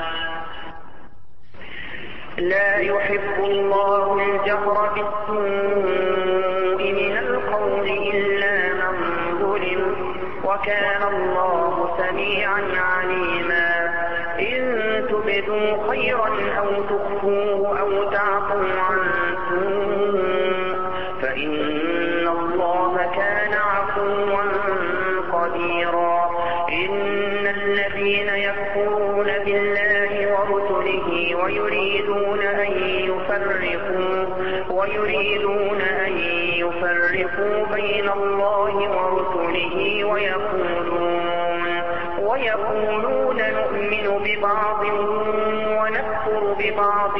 لا يحب الله الجهر بالسوء من القول إلا من ظلم وكان الله سميعا عليما إن تبدوا خيرا أو تخفوه أو تعفوا عن سوء فإن الله كان عفوا قديرا إن الذين يكفرون بالله ورسله ويريدون أن يفرقوا ويريدون أن يفرقوا بين الله ورسله ويقولون ويقولون نؤمن ببعض ونكفر ببعض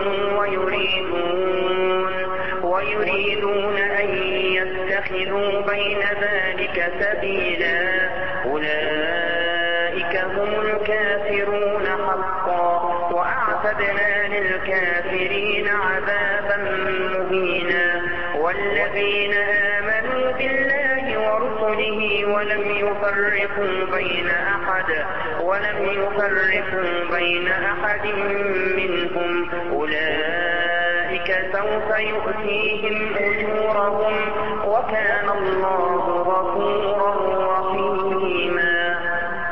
ويريدون ويريدون أن يتخذوا بين ذلك سبيلا أولئك هم الكافرون حقا وأعتدنا للكافرين عذابا مهينا والذين آمنوا بالله ورسله ولم يفرقوا بين أحد ولم يفرقوا بين أحد منهم أولئك سوف يؤتيهم أجورهم وكان الله غفورا رحيما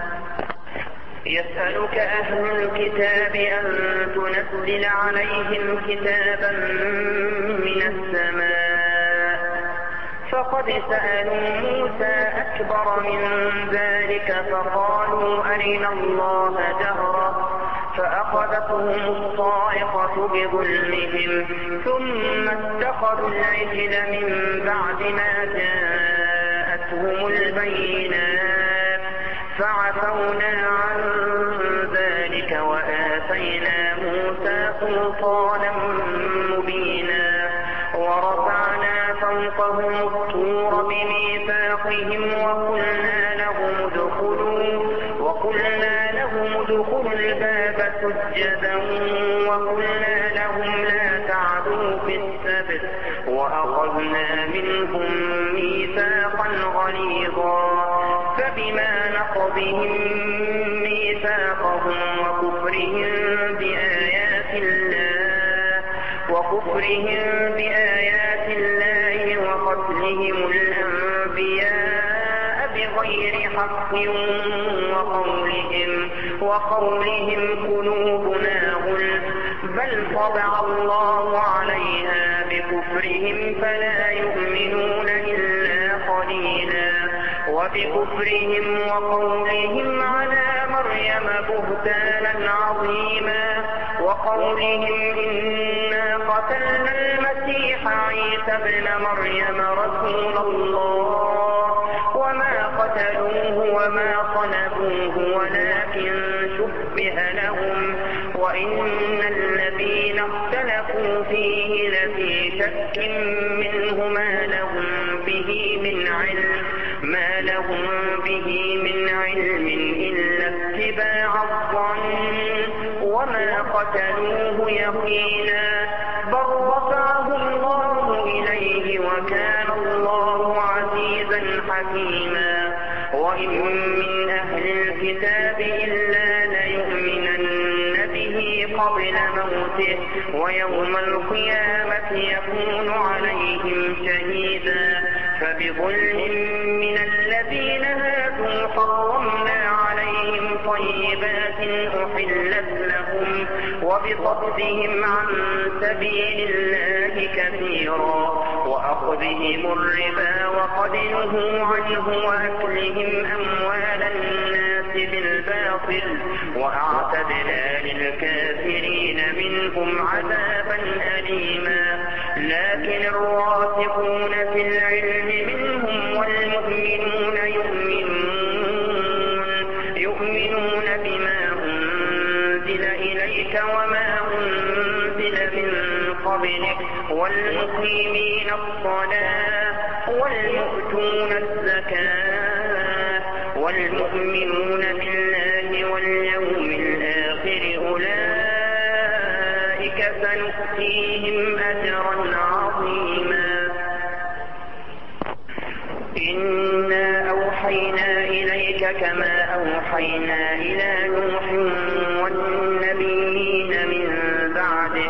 يسألك أهل الكتاب أن تنزل عليهم كتابا من السماء فقد سألوا موسى أكبر من ذلك فقالوا أرنا الله جهرة فأخذتهم الصاعقة بظلمهم ثم اتخذوا العجل من بعد ما جاءتهم البينات فعفونا عن ذلك وآتينا موسى سلطانا مبينا ورفعنا فوقهم الطور بميثاقهم وقلنا لهم ادخلوا وقلنا لهم ادخلوا الباب سجدا وقلنا لهم لا تعدوا في السبت وأخذنا منهم ميثاقا غليظا فبما نقضهم ميثاقهم وكفرهم بآيات الله وكفرهم بآيات الله وقتلهم الأنبياء بغير حق وقولهم وقولهم قلوبنا غلف بل طبع الله عليها بكفرهم فلا يؤمنون إلا قليلا وبكفرهم وقولهم على مريم بهتانا عظيما وقولهم إنا قتلنا المسيح عيسى ابن مريم رسول الله وما قتلوه وما صلبوه ولكن شبه لهم وإن الذين اختلفوا فيه لفي شك منه ما لهم به من علم ما لهم به من علم إلا اتباع الظن وما قتلوه يقينا بل رفعه الله إليه وكان الله عزيزا حكيما وإن من أهل الكتاب إلا ليؤمنن به قبل موته ويوم القيامة يكون عليهم شهيدا فبظلم من الذين هادوا حرمنا عليهم طيبات أحلت لهم وبصدهم عن سبيل الله كثيرا وأخذهم الربا وقد نهوا عنه وأكلهم أموال الناس بالباطل وأعتدنا للكافرين منهم عذابا أليما لكن الراسخون في العلم منهم والمؤمنون يؤمنون يؤمنون بما أنزل إليك وما أنزل من قبلك والمقيمين الصلاة والمؤتون الزكاة والمؤمنون بالله واليوم الآخر أولئك سنؤتيهم أجرا عظيما إنا أوحينا إليك كما أوحينا إلى نوح والنبيين من بعده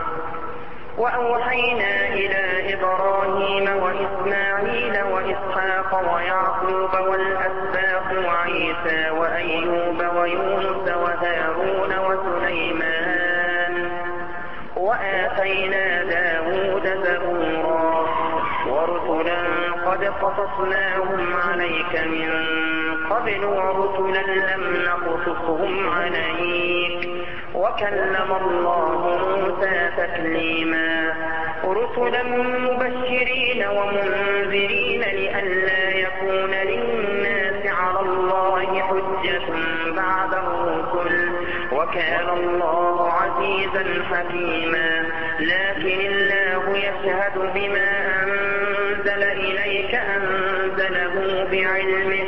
وأوحينا إلى إبراهيم وإسماعيل وإسحاق ويعقوب والأسباط وعيسى وأيوب ويونس وهارون وسليمان وآتينا داود زبورا ورسلا قد قصصناهم عليك من قبل ورسلا لم نقصصهم عليك وكلم الله موسى تكليما رسلا مبشرين ومنذرين لئلا يكون للناس على الله حجة بعد الرسل وكان الله عزيزا حكيما لكن الله يشهد بما أنزل إليك أنزله بعلمه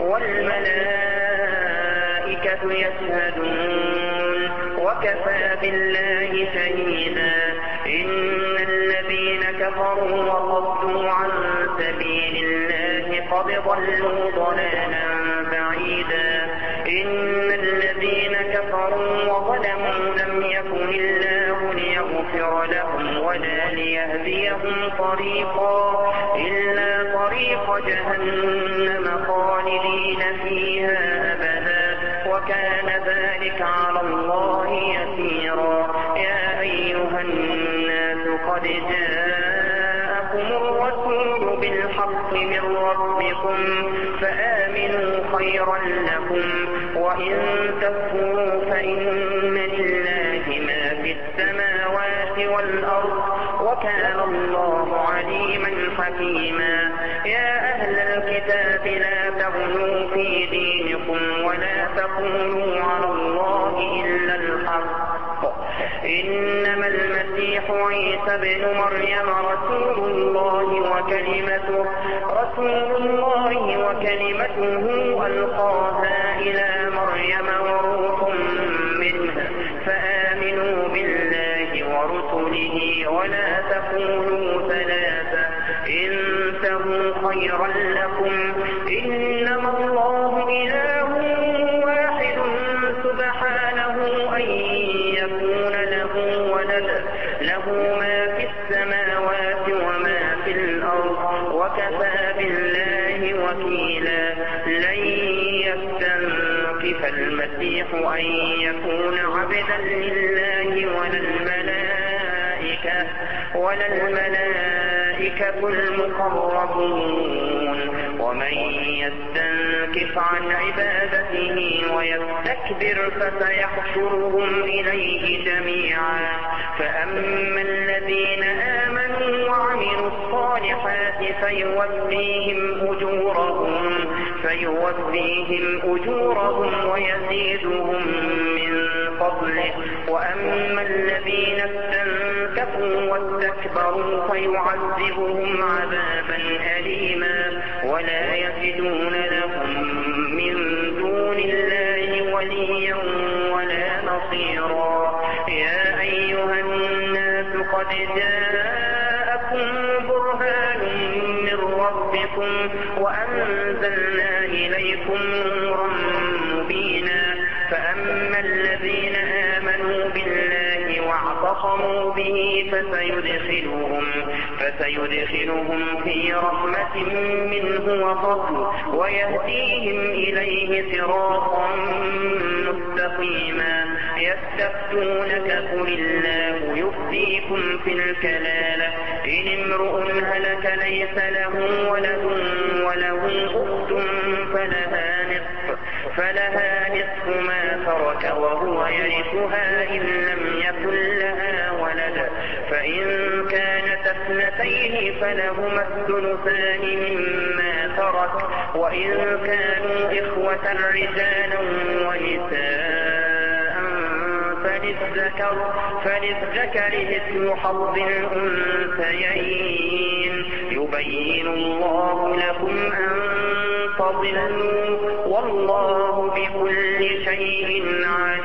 والملائكة يشهدون وكفى بالله شهيدا إن الذين كفروا وصدوا عن سبيل الله قد ضلوا ضلالا بعيدا إن الذين كفروا وظلموا لم يكن الله ليغفر لهم ولا ليهديهم طريقا إلا طريق جهنم خالدين فيها أبدا وكان ذلك على الله يسيرا يا أيها الناس قد جاءكم الرسول بالحق من ربكم فآمنوا خيرا لكم وإن تكفروا فإن لله ما في السماوات والأرض وكان الله عليما حكيما يا أهل الكتاب لا تغلوا في دينكم ولا تقولوا على الله إلا الحق إنما المسيح عيسى بن مريم رسول الله وكلمته رسول الله وكلمته ألقاها إلى مريم وروح منه فآمنوا بالله ورسله ولا تقولوا ثلاثة انتهوا خيرا لكم إنما الله إله واحد سبحانه أن يكون له ولد له ما في السماوات وما في الأرض وكفى بالله وكيلا لن يستنكف المسيح أن يكون عبدا لله ولا الملائكة ولا الملائكة المقربون ومن يستنكف عن عبادته ويستكبر فسيحشرهم إليه جميعا فأما الذين آمنوا وعملوا الصالحات فيوفيهم أجورهم فيوفيهم أجورهم ويزيدهم من فضله وأما الذين استنكفوا واستكبروا فيعذبهم عذابا أليما ولا يجدون لهم من دون الله وليا ولا نصيرا. يا أيها الناس قد جاءكم برهان من ربكم وأنزلنا إليكم نورا مبينا فأما الذين آمنوا بالله واعتصموا به فسيدخلهم, فسيدخلهم في رحمة منه وفضل ويهديهم إليه صراطا مستقيما. يستفتونك قل الله يفتيكم في الكلالة إن امرؤ هلك ليس له ولد وله أخت فلها نصف, فلها نصف ما ترك وهو يرثها إن لم يكن لها ولد فإن كانت اثنتين فلهما الثلثان مما ترك وإن كانوا إخوة رجالا ونساء فللذكر, فللذكر مثل حظ الأنثيين يبين الله لكم أن تضلوا والله بكل شيء عليم.